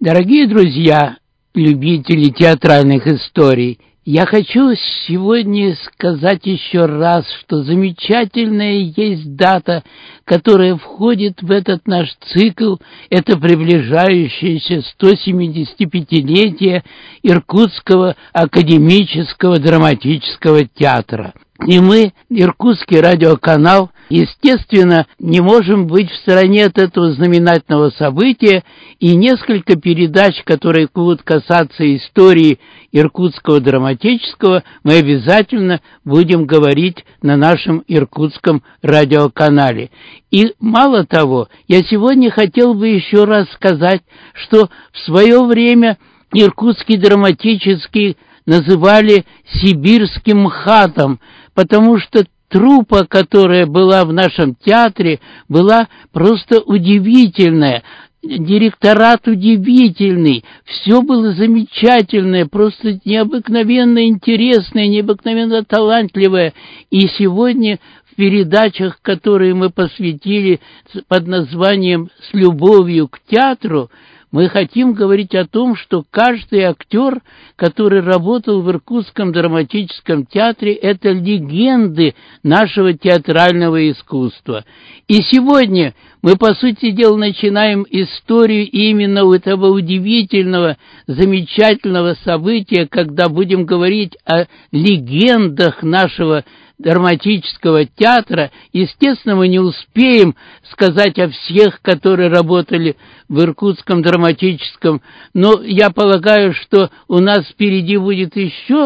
Дорогие друзья, любители театральных историй, я хочу сегодня сказать еще раз, что замечательная есть дата, которая входит в этот наш цикл, это приближающееся 175-летие Иркутского академического драматического театра. И мы, Иркутский радиоканал, естественно, не можем быть в стороне от этого знаменательного события, и несколько передач, которые будут касаться истории Иркутского драматического, мы обязательно будем говорить на нашем Иркутском радиоканале. И мало того, я сегодня хотел бы еще раз сказать, что в свое время Иркутский драматический называли сибирским МХАТом, потому что труппа, которая была в нашем театре, была просто удивительная. Директорат удивительный, все было замечательное, просто необыкновенно интересное, необыкновенно талантливое. И сегодня в передачах, которые мы посвятили под названием «С любовью к театру», мы хотим говорить о том, что каждый актер, который работал в Иркутском драматическом театре, это легенды нашего театрального искусства. И сегодня мы, по сути дела, начинаем историю именно этого удивительного, замечательного события, когда будем говорить о легендах нашего драматического театра. Естественно, мы не успеем сказать о всех, которые работали в Иркутском драматическом, но я полагаю, что у нас впереди будет еще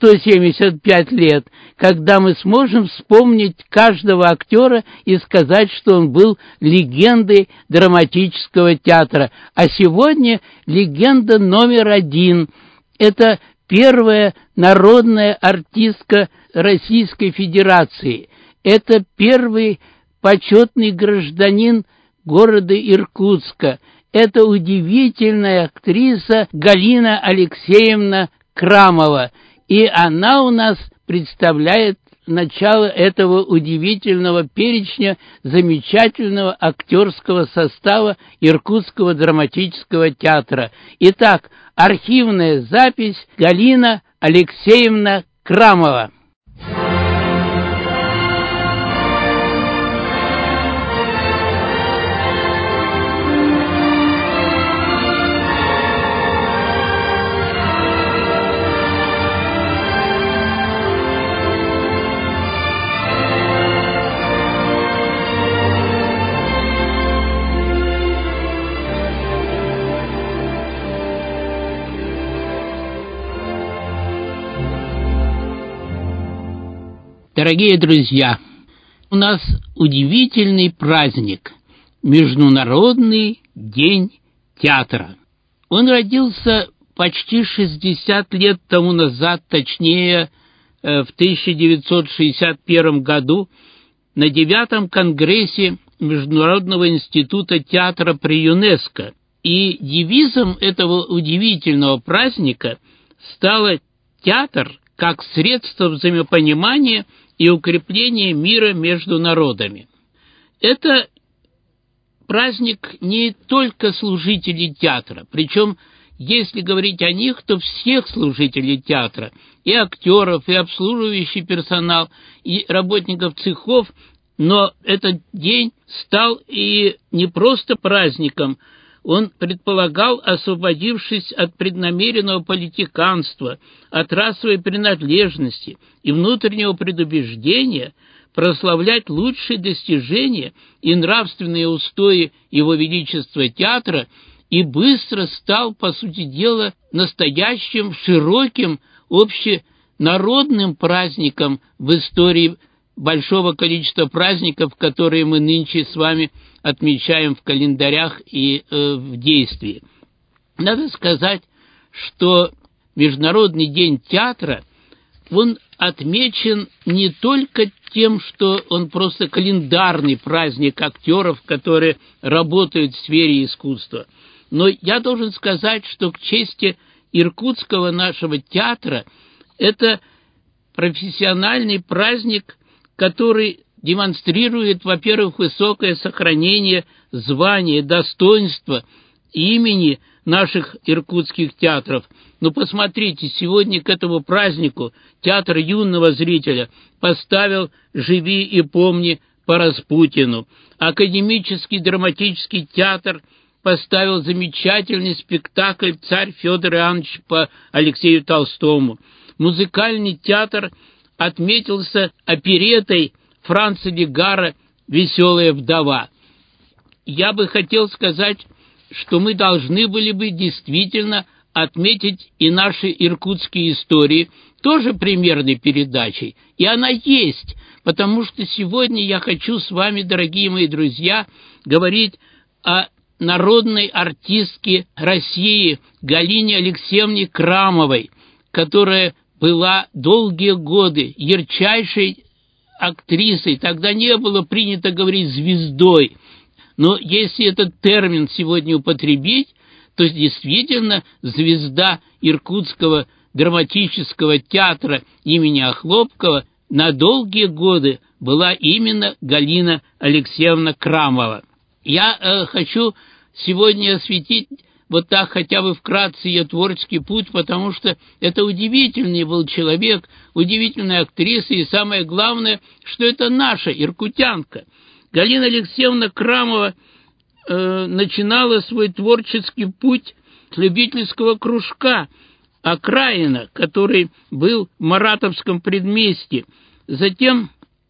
175 лет, когда мы сможем вспомнить каждого актера и сказать, что он был легендой драматического театра. А сегодня легенда номер один – это первая народная артистка Российской Федерации. Это первый почетный гражданин города Иркутска. Это удивительная актриса Галина Алексеевна Крамова. И она у нас представляет начало этого удивительного перечня замечательного актерского состава Иркутского драматического театра. Итак, архивная запись Галина Алексеевна Крамова. Дорогие друзья, у нас удивительный праздник – Международный день театра. Он родился почти 60 лет тому назад, точнее в 1961 году, на 9-м конгрессе Международного института театра при ЮНЕСКО. И девизом этого удивительного праздника стало «Театр как средство взаимопонимания и укрепления мира между народами». Это праздник не только служителей театра, причем, если говорить о них, то всех служителей театра, и актеров, и обслуживающий персонал, и работников цехов, но этот день стал и не просто праздником, он предполагал, освободившись от преднамеренного политиканства, от расовой принадлежности и внутреннего предубеждения, прославлять лучшие достижения и нравственные устои Его Величества театра, и быстро стал, по сути дела, настоящим широким общенародным праздником в истории большого количества праздников, которые мы нынче с вами отмечаем в календарях и в действии. Надо сказать, что Международный день театра, он отмечен не только тем, что он просто календарный праздник актеров, которые работают в сфере искусства, но я должен сказать, что к чести иркутского нашего театра это профессиональный праздник, который демонстрирует, во-первых, высокое сохранение звания, достоинства имени наших иркутских театров. Но посмотрите, сегодня к этому празднику театр юного зрителя поставил «Живи и помни» по Распутину. Академический драматический театр поставил замечательный спектакль «Царь Федор Иоаннович» по Алексею Толстому. Музыкальный театр отметился опереттой Франца Легара «Веселая вдова». Я бы хотел сказать, что мы должны были бы действительно отметить и наши иркутские истории тоже примерной передачей. И она есть, потому что сегодня я хочу с вами, дорогие мои друзья, говорить о народной артистке России Галине Алексеевне Крамовой, которая была долгие годы ярчайшей актрисой. Тогда не было принято говорить «звездой». Но если этот термин сегодня употребить, то действительно звезда Иркутского драматического театра имени Охлопкова на долгие годы была именно Галина Алексеевна Крамова. Я хочу сегодня осветить вот так хотя бы вкратце ее творческий путь, потому что это удивительный был человек, удивительная актриса, и самое главное, что это наша иркутянка. Галина Алексеевна Крамова начинала свой творческий путь с любительского кружка «Окраина», который был в Маратовском предместье. Затем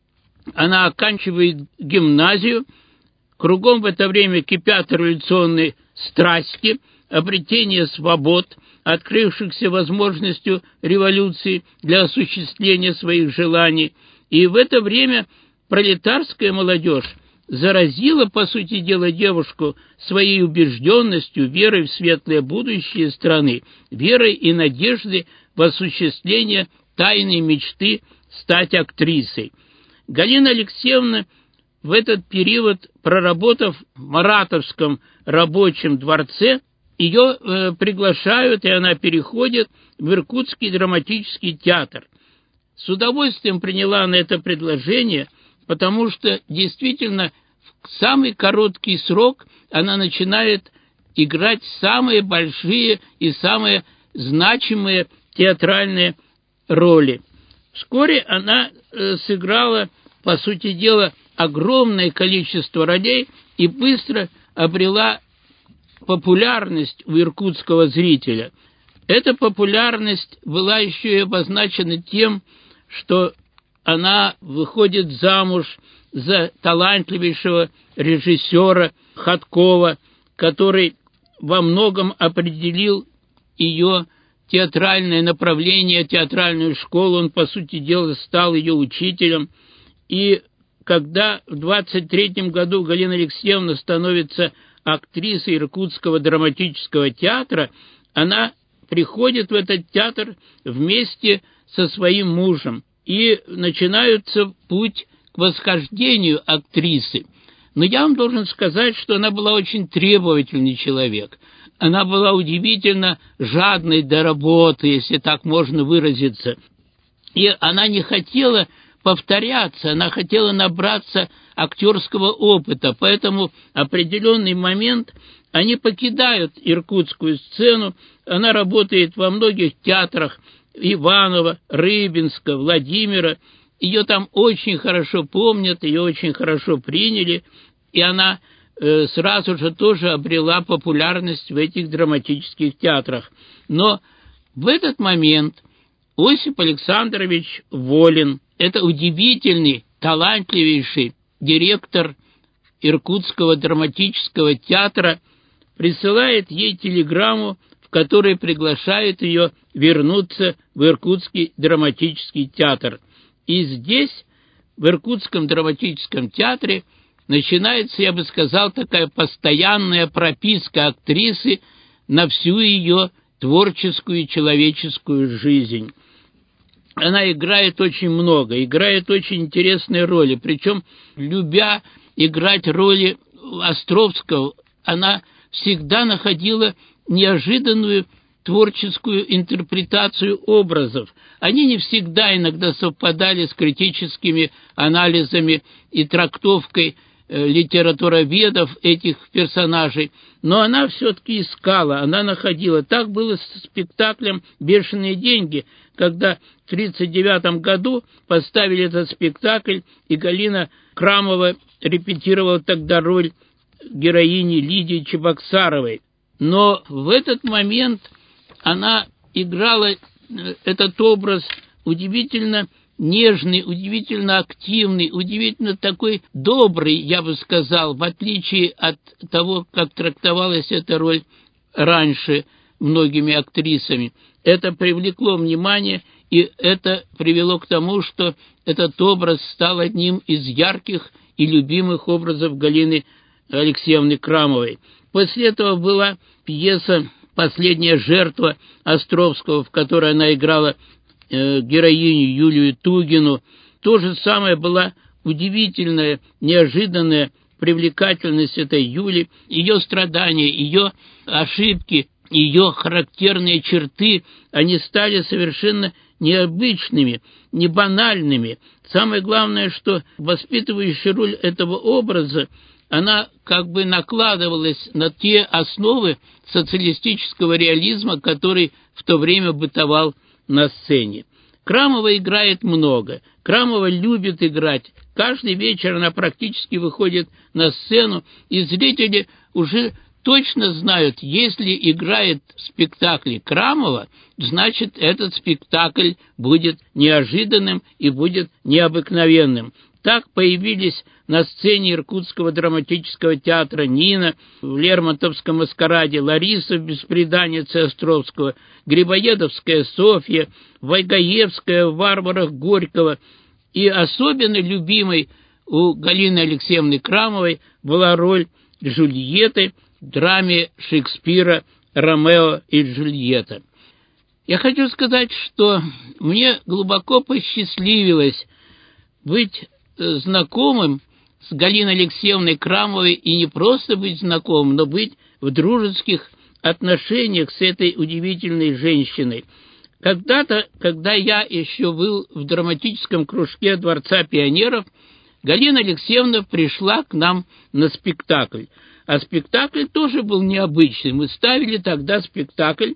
она оканчивает гимназию. Кругом в это время кипят революционные страсти, обретение свобод, открывшихся возможностью революции для осуществления своих желаний. И в это время пролетарская молодежь заразила, по сути дела, девушку своей убежденностью, верой в светлое будущее страны, верой и надеждой в осуществление тайной мечты стать актрисой. Галина Алексеевна в этот период, проработав в Маратовском рабочем дворце, ее приглашают, и она переходит в Иркутский драматический театр. С удовольствием приняла она это предложение, потому что действительно в самый короткий срок она начинает играть самые большие и самые значимые театральные роли. Вскоре она сыграла, по сути дела, огромное количество ролей и быстро обрела популярность у иркутского зрителя. Эта популярность была еще и обозначена тем, что она выходит замуж за талантливейшего режиссера Ходкова, который во многом определил ее театральное направление, театральную школу. Он, по сути дела, стал ее учителем. И когда в 23-м году Галина Алексеевна становится актрисой Иркутского драматического театра, она приходит в этот театр вместе со своим мужем. И начинается путь к восхождению актрисы. Но я вам должен сказать, что она была очень требовательный человек. Она была удивительно жадной до работы, если так можно выразиться. И она не хотела повторяться, она хотела набраться актерского опыта. Поэтому в определенный момент они покидают иркутскую сцену. Она работает во многих театрах Иваново, Рыбинска, Владимира. Ее там очень хорошо помнят, ее очень хорошо приняли, и она сразу же тоже обрела популярность в этих драматических театрах. Но в этот момент Осип Александрович Волин, это удивительный, талантливейший директор Иркутского драматического театра, присылает ей телеграмму, в которой приглашает ее вернуться в Иркутский драматический театр. И здесь, в Иркутском драматическом театре, начинается, я бы сказал, такая постоянная прописка актрисы на всю ее творческую и человеческую жизнь. Она играет очень много, играет очень интересные роли, причем, любя играть роли Островского, она всегда находила неожиданную творческую интерпретацию образов. Они не всегда иногда совпадали с критическими анализами и трактовкой литературоведов этих персонажей, но она все-таки искала, она находила. Так было с спектаклем «Бешеные деньги», когда в 1939 году поставили этот спектакль, и Галина Крамова репетировала тогда роль героини Лидии Чебоксаровой. Но в этот момент она играла этот образ удивительно нежный, удивительно активный, удивительно такой добрый, я бы сказал, в отличие от того, как трактовалась эта роль раньше многими актрисами. Это привлекло внимание, и это привело к тому, что этот образ стал одним из ярких и любимых образов Галины Алексеевны Крамовой. После этого была пьеса «Последняя жертва» Островского, в которой она играла героиню Юлию Тугину. То же самое была удивительная, неожиданная привлекательность этой Юли, ее страдания, ее ошибки, ее характерные черты, они стали совершенно необычными, не банальными. Самое главное, что воспитывающая роль этого образа, она как бы накладывалась на те основы социалистического реализма, который в то время бытовал на сцене. Крамова играет много. Крамова любит играть. Каждый вечер она практически выходит на сцену, и зрители уже точно знают, если играет в спектакле Крамова, значит, этот спектакль будет неожиданным и будет необыкновенным. Так появились на сцене Иркутского драматического театра Нина в Лермонтовском маскараде, Лариса в «Бесприданнице» Островского, Грибоедовская Софья, Вайгаевская в «Варварах» Горького. И особенно любимой у Галины Алексеевны Крамовой была роль Джульетты в драме Шекспира «Ромео и Джульетта». Я хочу сказать, что мне глубоко посчастливилось быть знакомым с Галиной Алексеевной Крамовой, и не просто быть знакомым, но быть в дружеских отношениях с этой удивительной женщиной. Когда-то, когда я еще был в драматическом кружке Дворца пионеров, Галина Алексеевна пришла к нам на спектакль. А спектакль тоже был необычный. Мы ставили тогда спектакль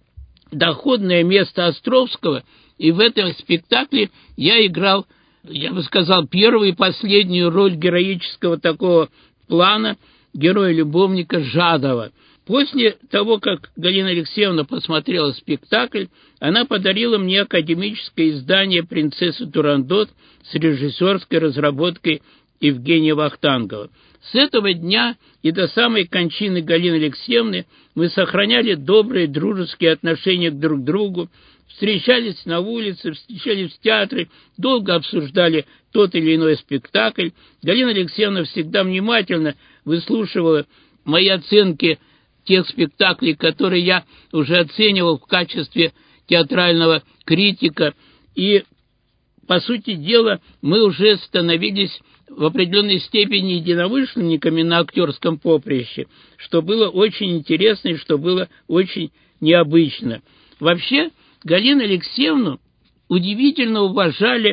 «Доходное место Островского», и в этом спектакле я играл, я бы сказал, первую и последнюю роль героического такого плана героя-любовника Жадова. После того, как Галина Алексеевна посмотрела спектакль, она подарила мне академическое издание «Принцесса Турандот» с режиссерской разработкой Евгения Вахтангова. С этого дня и до самой кончины Галины Алексеевны мы сохраняли добрые дружеские отношения друг к другу, встречались на улице, встречались в театре, долго обсуждали тот или иной спектакль. Галина Алексеевна всегда внимательно выслушивала мои оценки тех спектаклей, которые я уже оценивал в качестве театрального критика. И, по сути дела, мы уже становились в определенной степени единомышленниками на актерском поприще, что было очень интересно и что было очень необычно. Вообще, Галину Алексеевну удивительно уважали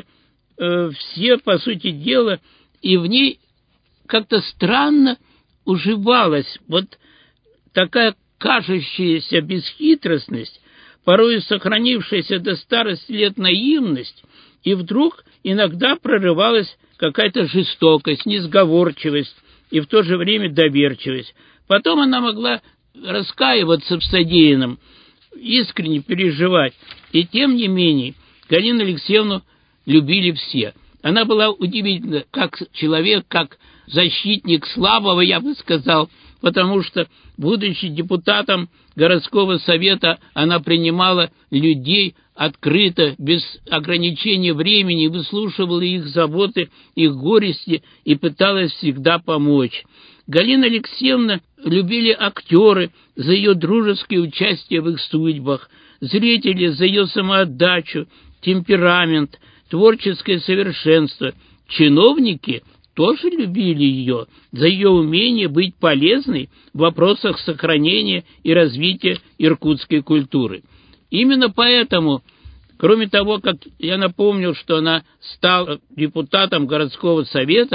все, по сути дела, и в ней как-то странно уживалась вот такая кажущаяся бесхитростность, порой сохранившаяся до старости лет наивность, и вдруг иногда прорывалась какая-то жестокость, несговорчивость и в то же время доверчивость. Потом она могла раскаиваться в содеянном, искренне переживать. И тем не менее Галину Алексеевну любили все. Она была удивительна как человек, как защитник слабого, я бы сказал, потому что, будучи депутатом городского совета, она принимала людей открыто, без ограничения времени, выслушивала их заботы, их горести и пыталась всегда помочь. Галина Алексеевна любили актеры за ее дружеское участие в их судьбах, зрители за ее самоотдачу, темперамент, творческое совершенство. Чиновники тоже любили ее за ее умение быть полезной в вопросах сохранения и развития иркутской культуры. Именно поэтому, кроме того, как я напомнил, что она стала депутатом городского совета,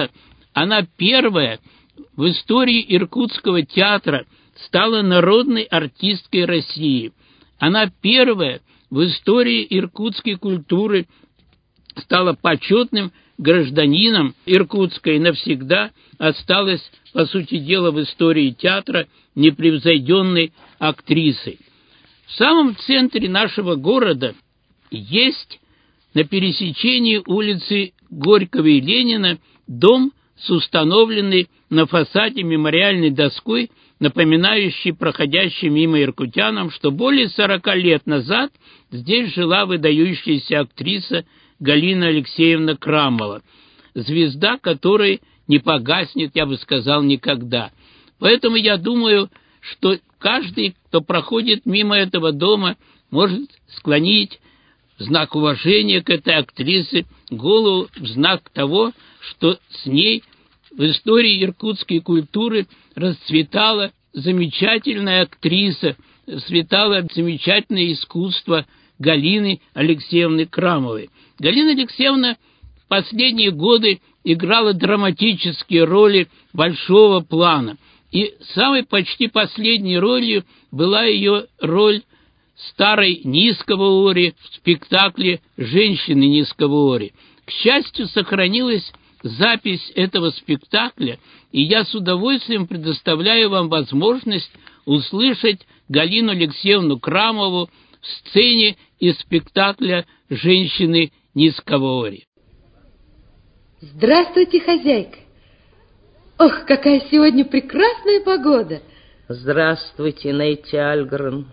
Она первая в истории Иркутского театра стала народной артисткой России. Она первая в истории иркутской культуры стала почетным гражданином Иркутска и навсегда осталась, по сути дела, в истории театра непревзойденной актрисой. В самом центре нашего города есть на пересечении улицы Горького и Ленина дом с установленной на фасаде мемориальной доской, напоминающей проходящим мимо иркутянам, что более 40 лет назад здесь жила выдающаяся актриса Галина Алексеевна Крамова, звезда которой не погаснет, я бы сказал, никогда. Поэтому я думаю, что каждый, кто проходит мимо этого дома, может склонить в знак уважения к этой актрисе голову в знак того, что с ней в истории иркутской культуры расцветала замечательная актриса, расцветало замечательное искусство Галины Алексеевны Крамовой. Галина Алексеевна в последние годы играла драматические роли большого плана. И самой почти последней ролью была ее роль старой Низкого-Ори в спектакле «Женщины Низкого-Ори». К счастью, сохранилась запись этого спектакля, и я с удовольствием предоставляю вам возможность услышать Галину Алексеевну Крамову в сцене из спектакля «Женщины Низкого-Ори». Здравствуйте, хозяйка! Ох, какая сегодня прекрасная погода! Здравствуйте, Нейти Альгрен.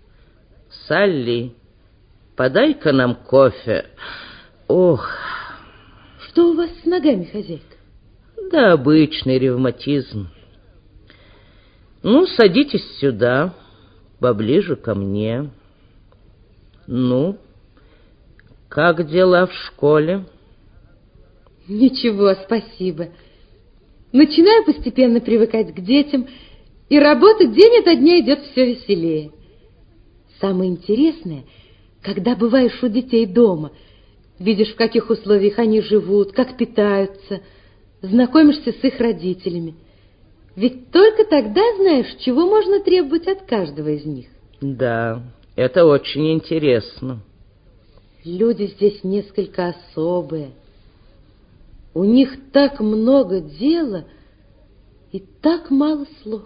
Салли, подай-ка нам кофе. Ох! Что у вас с ногами, хозяйка? Да обычный ревматизм. Ну, садитесь сюда, поближе ко мне. Ну, как дела в школе? Ничего, спасибо. Начинаю постепенно привыкать к детям, и работа день ото дня идет все веселее. Самое интересное, когда бываешь у детей дома, видишь, в каких условиях они живут, как питаются, знакомишься с их родителями. Ведь только тогда знаешь, чего можно требовать от каждого из них. Да, это очень интересно. Люди здесь несколько особые. У них так много дела и так мало слов.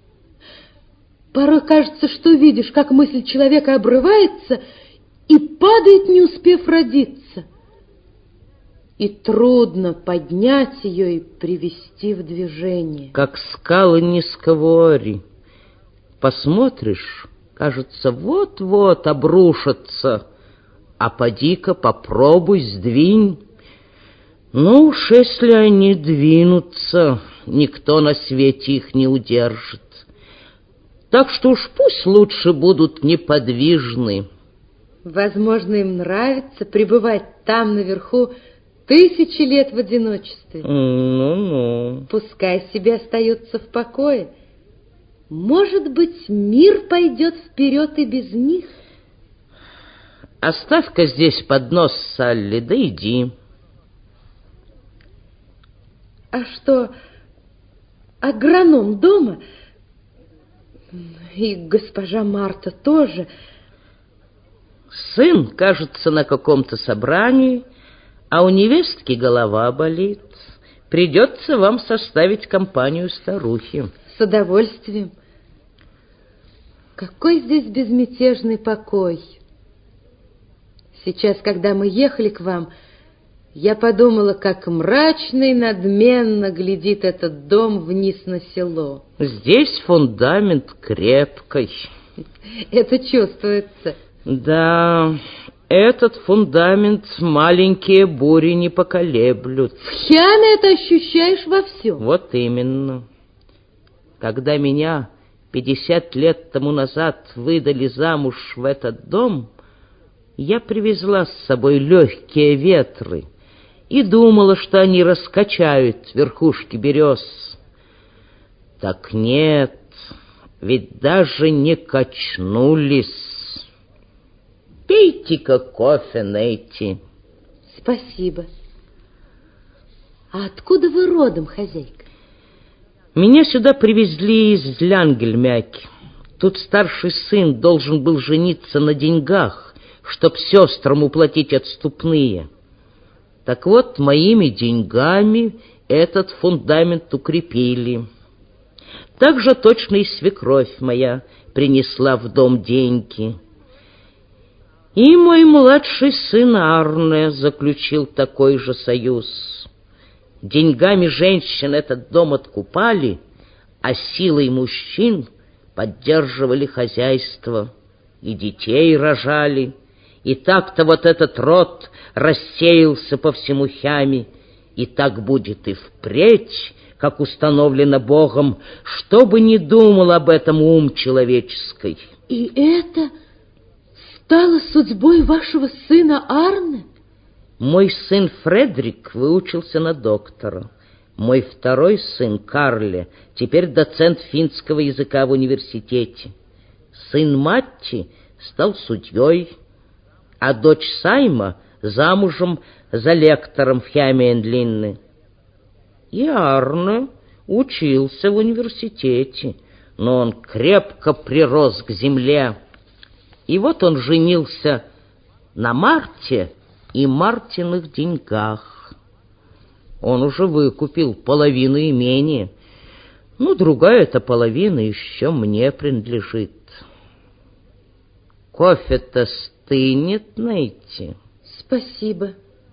Порой кажется, что видишь, как мысль человека обрывается и падает, не успев родиться. И трудно поднять ее и привести в движение. Как скалы Низкого Ори. Посмотришь, кажется, вот-вот обрушатся, а поди-ка попробуй сдвинь. Ну уж если они двинутся, никто на свете их не удержит. Так что уж пусть лучше будут неподвижны. Возможно, им нравится пребывать там наверху 1000 лет в одиночестве. Ну-ну. Пускай себе остаются в покое. Может быть, мир пойдет вперед и без них. Оставь-ка здесь поднос, Салли, да иди. А что, агроном дома? И госпожа Марта тоже. Сын, кажется, на каком-то собрании, а у невестки голова болит. Придется вам составить компанию старухи. С удовольствием. Какой здесь безмятежный покой. Сейчас, когда мы ехали к вам, я подумала, как мрачно и надменно глядит этот дом вниз на село. Здесь фундамент крепкий. Это чувствуется. Да, этот фундамент маленькие бури не поколеблют. В Хиане это ощущаешь во всем. Вот именно. Когда меня 50 лет тому назад выдали замуж в этот дом, я привезла с собой легкие ветры и думала, что они раскачают верхушки берез. Так нет, ведь даже не качнулись. Пейте-ка кофе, Нейти. Спасибо. А откуда вы родом, хозяйка? Меня сюда привезли из Лянгельмяки. Тут старший сын должен был жениться на деньгах, чтоб сестрам уплатить отступные. Так вот, моими деньгами этот фундамент укрепили. Так же точно и свекровь моя принесла в дом деньги. И мой младший сын Арне заключил такой же союз. Деньгами женщин этот дом откупали, а силой мужчин поддерживали хозяйство, и детей рожали. И так-то вот этот род рассеялся по всему Хяме, и так будет и впредь, как установлено Богом, что бы ни думал об этом ум человеческий. И это стало судьбой вашего сына Арне? Мой сын Фредрик выучился на доктора. Мой второй сын, Карле, теперь доцент финского языка в университете. Сын Матти стал судьей, а дочь Сайма замужем за лектором в Хямиендлинне. И Арне учился в университете, но он крепко прирос к земле. И вот он женился на Марте и Мартиных деньгах. Он уже выкупил половину имения, другая эта половина еще мне принадлежит. Кофе-то стынет, найти. Спасибо.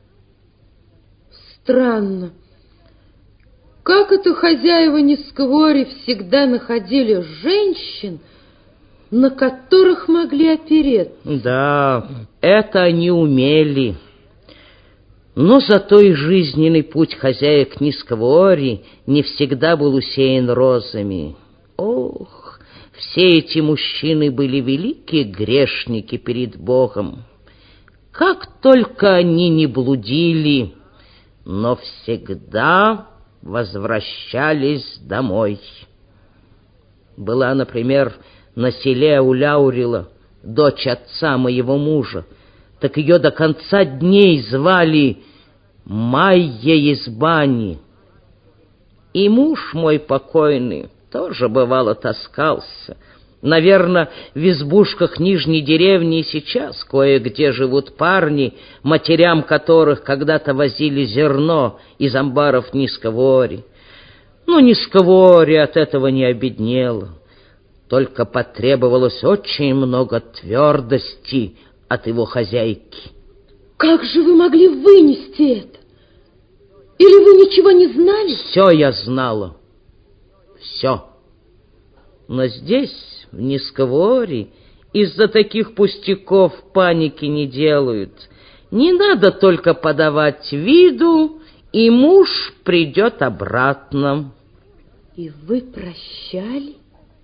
Странно. Как это хозяева Нисквори всегда находили женщин, на которых могли опереться? Да, это они умели. Но зато и жизненный путь хозяек Нисквори не всегда был усеян розами. Ох, все эти мужчины были великие грешники перед Богом. Как только они не блудили, но всегда возвращались домой. Была, например, на селе у Ляурила дочь отца моего мужа, так ее до конца дней звали Майя из бани. И муж мой покойный тоже, бывало, таскался. Наверное, в избушках нижней деревни и сейчас кое-где живут парни, матерям которых когда-то возили зерно из амбаров Нисквори. Но Нисквори от этого не обеднела. Только потребовалось очень много твердости от его хозяйки. Как же вы могли вынести это? Или вы ничего не знали? Все я знала. Все. Но здесь, в Нисквори, из-за таких пустяков паники не делают. Не надо только подавать виду, и муж придет обратно. И вы прощали?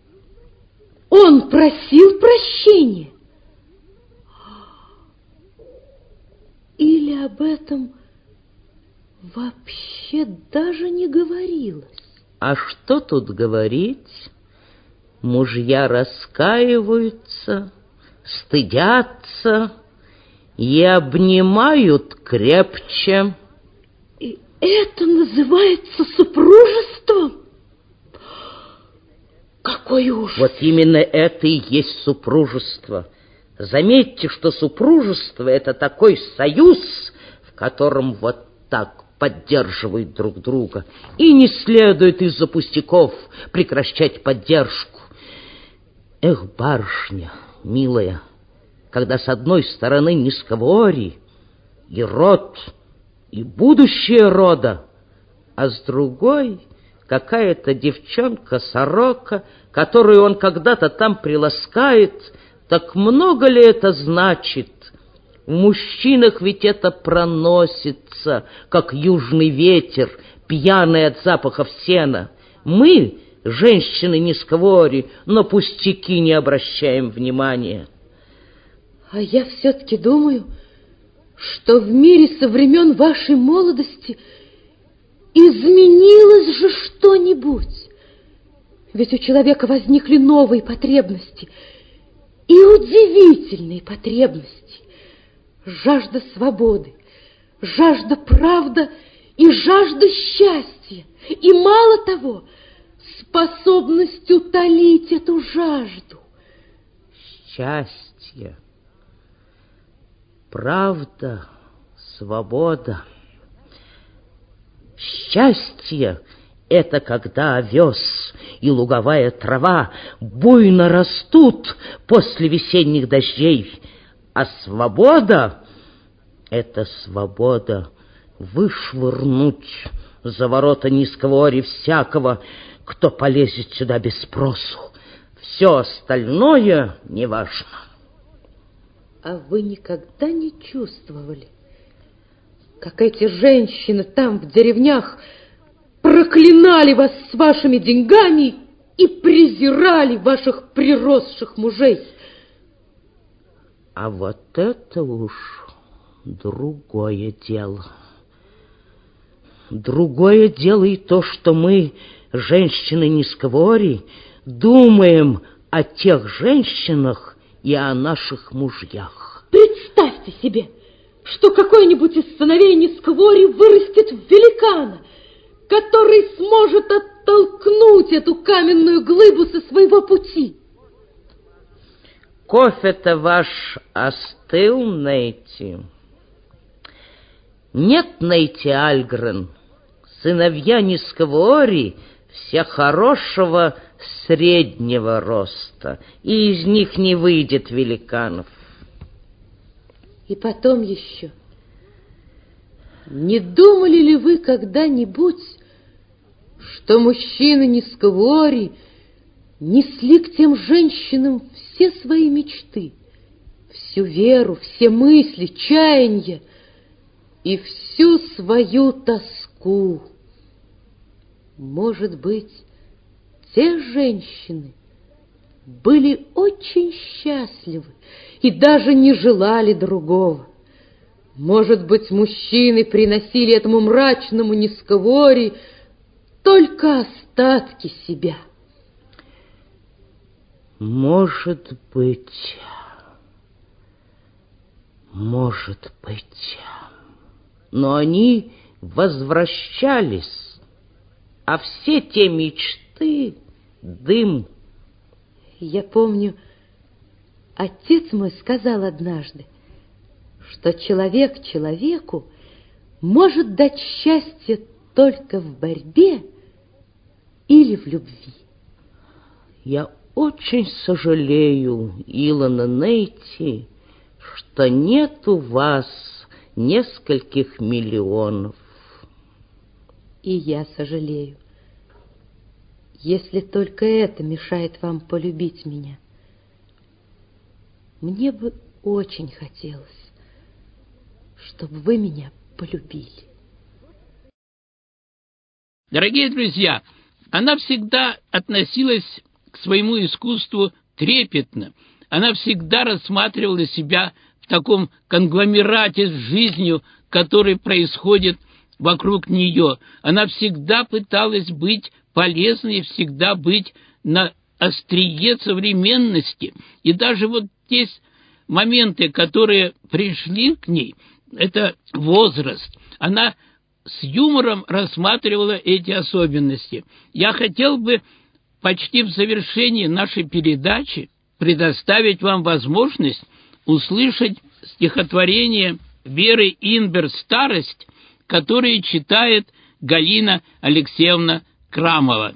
Он просил прощения? Или об этом вообще даже не говорилось? А что тут говорить? Мужья раскаиваются, стыдятся и обнимают крепче. И это называется супружеством? Какой ужас! Вот именно это и есть супружество. Заметьте, что супружество — это такой союз, в котором вот так поддерживают друг друга. И не следует из-за пустяков прекращать поддержку. Эх, барышня, милая, когда с одной стороны Нисквори и род, и будущее рода, а с другой какая-то девчонка-сорока, которую он когда-то там приласкает, так много ли это значит? В мужчинах ведь это проносится, как южный ветер, пьяный от запахов сена. Мы, женщины Нисквори, на пустяки не обращаем внимания. А я все-таки думаю, что в мире со времен вашей молодости изменилось же что-нибудь. Ведь у человека возникли новые потребности, и удивительные потребности. Жажда свободы, жажда правды и жажду счастья, и мало того, способность утолить эту жажду. Счастье, правда, свобода. Счастье — это когда овес и луговая трава буйно растут после весенних дождей, а свобода — это свобода вышвырнуть за ворота низкого ори всякого, кто полезет сюда без спросу. Все остальное неважно. А вы никогда не чувствовали, как эти женщины там в деревнях проклинали вас с вашими деньгами и презирали ваших приросших мужей? А вот это уж другое дело. Другое дело и то, что мы, женщины Нисковори, думаем о тех женщинах и о наших мужьях. Представьте себе, что какой-нибудь из сыновей Нисковори вырастет в великана, который сможет оттолкнуть эту каменную глыбу со своего пути. Кофе-то ваш остыл, Нейти? Нет, Нейти Альгрен, сыновья Нисковори все хорошего среднего роста, и из них не выйдет великанов. И потом еще, не думали ли вы когда-нибудь, что мужчины Нисковори несли к тем женщинам все свои мечты, всю веру, все мысли, чаяния и всю свою тоску? Может быть, те женщины были очень счастливы и даже не желали другого. Может быть, мужчины приносили этому мрачному Нисковори только остатки себя. Может быть. Но они возвращались, а все те мечты — дым. Я помню, отец мой сказал однажды, что человек человеку может дать счастье только в борьбе или в любви. Я очень сожалею, Илона Нейти, что нет у вас нескольких миллионов. И я сожалею, если только это мешает вам полюбить меня. Мне бы очень хотелось, чтобы вы меня полюбили. Дорогие друзья, она всегда относилась к своему искусству трепетно. Она всегда рассматривала себя в таком конгломерате с жизнью, который происходит вокруг нее. Она всегда пыталась быть полезной, всегда быть на острие современности. И даже вот те моменты, которые пришли к ней, это возраст. Она с юмором рассматривала эти особенности. Я хотел бы почти в завершении нашей передачи предоставить вам возможность услышать стихотворение Веры Инбер «Старость», которое читает Галина Алексеевна Крамова.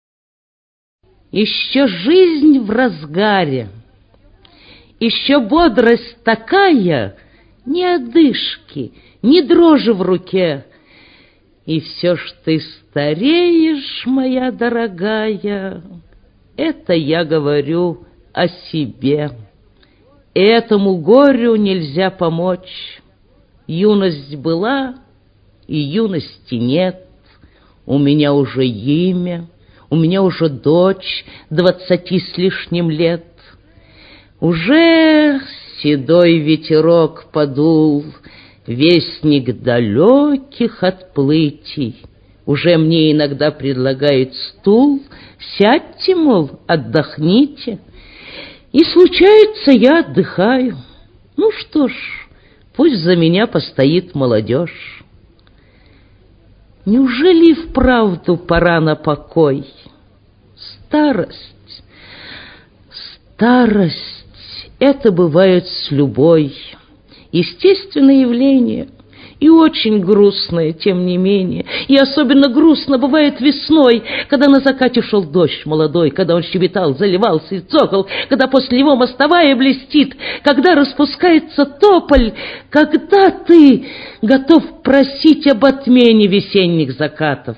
Еще жизнь в разгаре, еще бодрость такая, ни одышки, ни дрожи в руке. И все ж ты стареешь, моя дорогая, это я говорю о себе. Этому горю нельзя помочь. Юность была, и юности нет. У меня уже имя, у меня уже дочь 20 с лишним лет. Уже седой ветерок подул, вестник далеких отплытий. Уже мне иногда предлагает стул, сядьте, мол, отдохните. И случается, я отдыхаю. Ну что ж, пусть за меня постоит молодежь. Неужели и вправду пора на покой? Старость, это бывает с любой. Естественное явление и очень грустное, тем не менее. И особенно грустно бывает весной, когда на закате шел дождь молодой, когда он щебетал, заливался и цокал, когда после него мостовая блестит, когда распускается тополь, когда ты готов просить об отмене весенних закатов.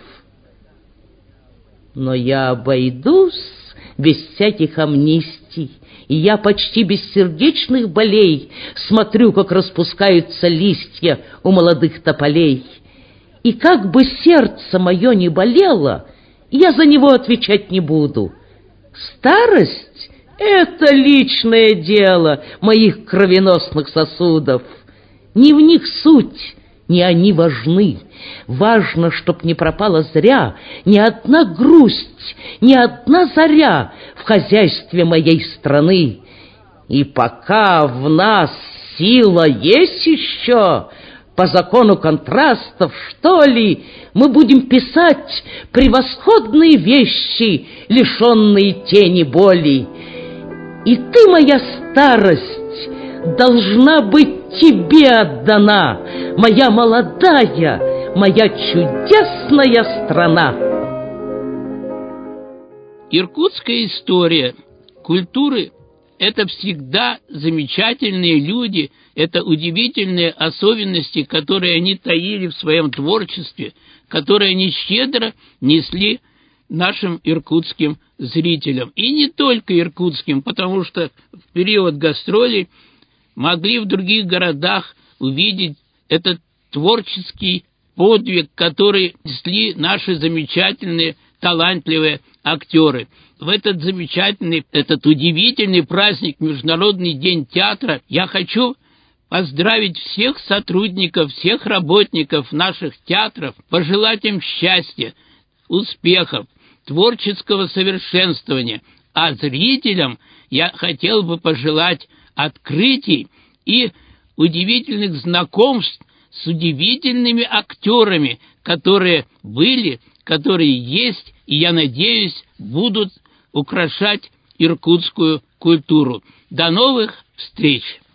Но я обойдусь без всяких амнистий, и я почти без сердечных болей смотрю, как распускаются листья у молодых тополей. И как бы сердце мое не болело, я за него отвечать не буду. Старость — это личное дело моих кровеносных сосудов. Не в них суть, не они важны. Важно, чтоб не пропала зря ни одна грусть, ни одна заря в хозяйстве моей страны. И пока в нас сила есть еще, по закону контрастов, что ли, мы будем писать превосходные вещи, лишенные тени боли. И ты, моя старость, должна быть тебе отдана, моя молодая, моя чудесная страна. Иркутская история культуры – это всегда замечательные люди, это удивительные особенности, которые они таили в своем творчестве, которые они щедро несли нашим иркутским зрителям. И не только иркутским, потому что в период гастролей могли в других городах увидеть этот творческий подвиг, который несли наши замечательные, талантливые актеры. В этот замечательный, этот удивительный праздник, Международный день театра, я хочу поздравить всех сотрудников, всех работников наших театров, пожелать им счастья, успехов, творческого совершенствования. А зрителям я хотел бы пожелать открытий и удивительных знакомств с удивительными актерами, которые были, которые есть, и, я надеюсь, будут украшать иркутскую культуру. До новых встреч!